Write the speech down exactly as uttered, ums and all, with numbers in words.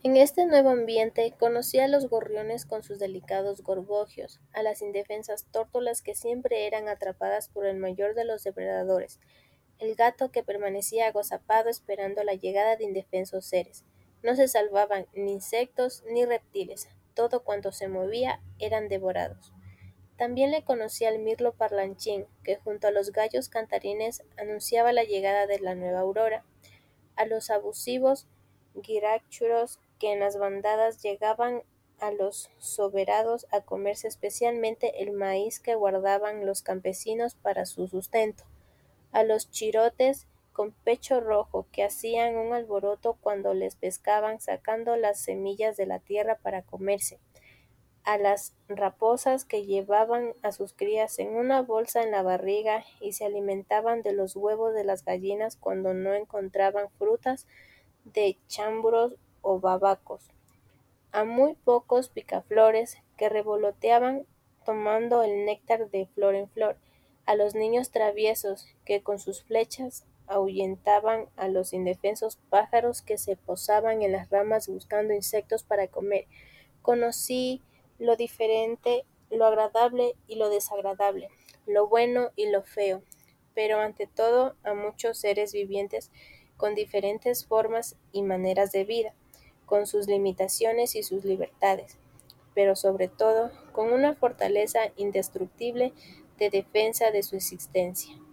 En este nuevo ambiente conocí a los gorriones con sus delicados gorgojios, a las indefensas tórtolas que siempre eran atrapadas por el mayor de los depredadores, el gato que permanecía agazapado esperando la llegada de indefensos seres. No se salvaban ni insectos ni reptiles, todo cuanto se movía eran devorados. También le conocí al mirlo parlanchín, que junto a los gallos cantarines anunciaba la llegada de la nueva aurora, a los abusivos guiráchuros que en las bandadas llegaban a los soberados a comerse especialmente el maíz que guardaban los campesinos para su sustento, a los chirotes con pecho rojo que hacían un alboroto cuando les pescaban sacando las semillas de la tierra para comerse, a las raposas que llevaban a sus crías en una bolsa en la barriga y se alimentaban de los huevos de las gallinas cuando no encontraban frutas de chambros o babacos, a muy pocos picaflores que revoloteaban tomando el néctar de flor en flor, a los niños traviesos que con sus flechas ahuyentaban a los indefensos pájaros que se posaban en las ramas buscando insectos para comer. Conocí lo diferente, lo agradable y lo desagradable, lo bueno y lo feo, pero ante todo a muchos seres vivientes con diferentes formas y maneras de vida, con sus limitaciones y sus libertades, pero sobre todo con una fortaleza indestructible de defensa de su existencia.